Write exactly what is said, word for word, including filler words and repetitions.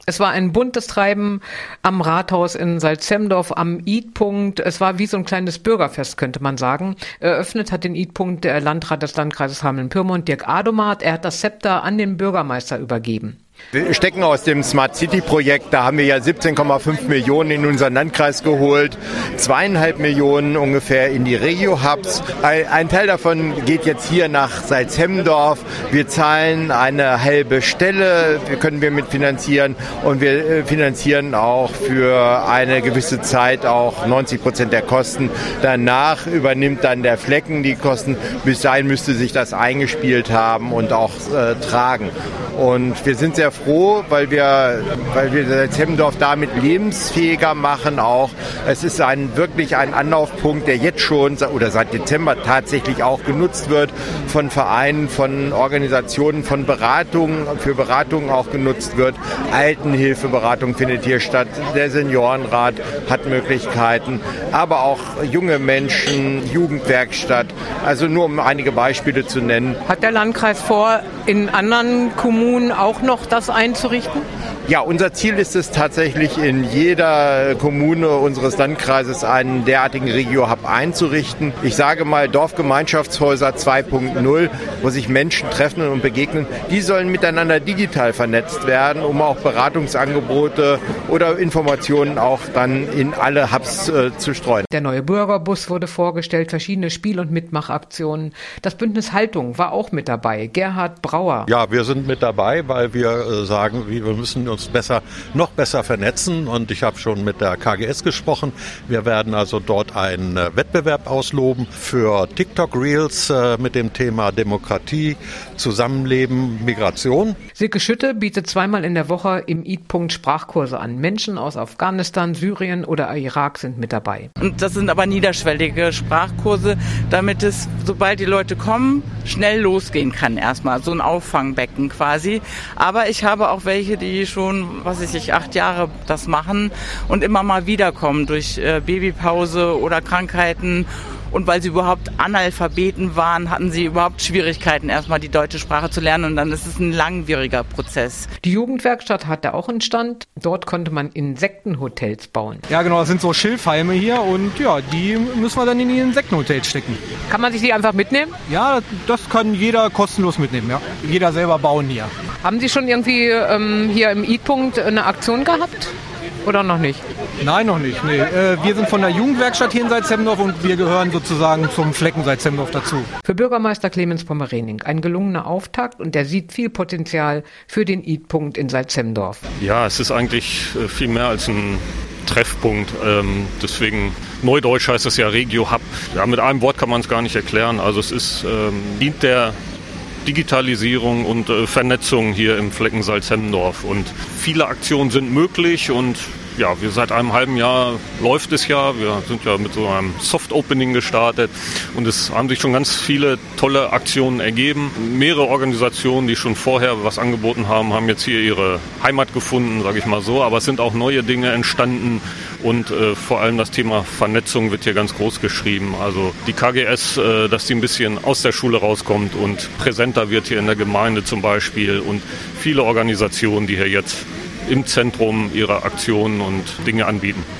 Es war ein buntes Treiben am Rathaus in Salzhemdorf am Eatpunkt. Es war wie so ein kleines Bürgerfest, könnte man sagen. Eröffnet hat den Eatpunkt der Landrat des Landkreises Hameln-Pyrmont, Dirk Adomat. Er hat das Zepter an den Bürgermeister übergeben. Wir stecken aus dem Smart City Projekt, da haben wir ja siebzehn Komma fünf Millionen in unseren Landkreis geholt, zweieinhalb Millionen ungefähr in die Regio-Hubs. Ein Teil davon geht jetzt hier nach Salzhemdorf. Wir zahlen eine halbe Stelle, können wir mitfinanzieren und wir finanzieren auch für eine gewisse Zeit auch neunzig Prozent der Kosten. Danach übernimmt dann der Flecken die Kosten. Bis dahin müsste sich das eingespielt haben und auch äh, tragen. Und wir sind sehr froh, weil wir, weil wir Salzhemdorf damit lebensfähiger machen auch. Es ist ein, wirklich ein Anlaufpunkt, der jetzt schon oder seit Dezember tatsächlich auch genutzt wird von Vereinen, von Organisationen, von Beratungen, für Beratungen auch genutzt wird. Altenhilfeberatung findet hier statt. Der Seniorenrat hat Möglichkeiten, aber auch junge Menschen, Jugendwerkstatt. Also nur um einige Beispiele zu nennen. Hat der Landkreis vor, in anderen Kommunen auch noch das einzurichten? Ja, unser Ziel ist es tatsächlich, in jeder Kommune unseres Landkreises einen derartigen Regio-Hub einzurichten. Ich sage mal Dorfgemeinschaftshäuser zwei Punkt null, wo sich Menschen treffen und begegnen. Die sollen miteinander digital vernetzt werden, um auch Beratungsangebote oder Informationen auch dann in alle Hubs äh, zu streuen. Der neue Bürgerbus wurde vorgestellt, verschiedene Spiel- und Mitmachaktionen. Das Bündnis Haltung war auch mit dabei. Gerhard Brauer. Ja, wir sind mit dabei, weil wir äh, sagen, wir müssen uns besser, noch besser vernetzen, und ich habe schon mit der K G S gesprochen. Wir werden also dort einen äh, Wettbewerb ausloben für TikTok-Reels äh, mit dem Thema Demokratie, Zusammenleben, Migration. Silke Schütte bietet zweimal in der Woche im Eatpunkt Sprachkurse an. Menschen aus Afghanistan, Syrien oder Irak sind mit dabei. Und das sind aber niederschwellige Sprachkurse, damit es, sobald die Leute kommen, schnell losgehen kann erstmal. So ein Auffangbecken quasi. Aber ich habe auch welche, die schon, was weiß ich, acht Jahre das machen und immer mal wiederkommen durch äh, Babypause oder Krankheiten. Und weil sie überhaupt Analphabeten waren, hatten sie überhaupt Schwierigkeiten, erstmal die deutsche Sprache zu lernen. Und dann ist es ein langwieriger Prozess. Die Jugendwerkstatt hatte auch einen Stand. Dort konnte man Insektenhotels bauen. Ja genau, das sind so Schilfhalme hier. Und ja, die müssen wir dann in die Insektenhotels stecken. Kann man sich die einfach mitnehmen? Ja, das kann jeder kostenlos mitnehmen. Ja. Jeder selber bauen hier. Haben Sie schon irgendwie ähm, hier im Eatpunkt eine Aktion gehabt? Oder noch nicht? Nein, noch nicht. Nee. Äh, wir sind von der Jugendwerkstatt hier in Salzhemdorf und wir gehören sozusagen zum Flecken Salzhemdorf dazu. Für Bürgermeister Clemens Pommerening ein gelungener Auftakt, und der sieht viel Potenzial für den Eatpunkt in Salzhemdorf. Ja, es ist eigentlich viel mehr als ein Treffpunkt. Ähm, deswegen, neudeutsch heißt es ja Regio-Hub. Ja, mit einem Wort kann man es gar nicht erklären. Also es ist, ähm, dient der Digitalisierung und äh, Vernetzung hier im Flecken Salzhemdorf. Und viele Aktionen sind möglich, und ja, wir seit einem halben Jahr läuft es ja. Wir sind ja mit so einem Soft-Opening gestartet, und es haben sich schon ganz viele tolle Aktionen ergeben. Mehrere Organisationen, die schon vorher was angeboten haben, haben jetzt hier ihre Heimat gefunden, sage ich mal so. Aber es sind auch neue Dinge entstanden, und äh, vor allem das Thema Vernetzung wird hier ganz groß geschrieben. Also die K G S, äh, dass die ein bisschen aus der Schule rauskommt und präsenter wird hier in der Gemeinde zum Beispiel, und viele Organisationen, die hier jetzt im Zentrum ihrer Aktionen und Dinge anbieten.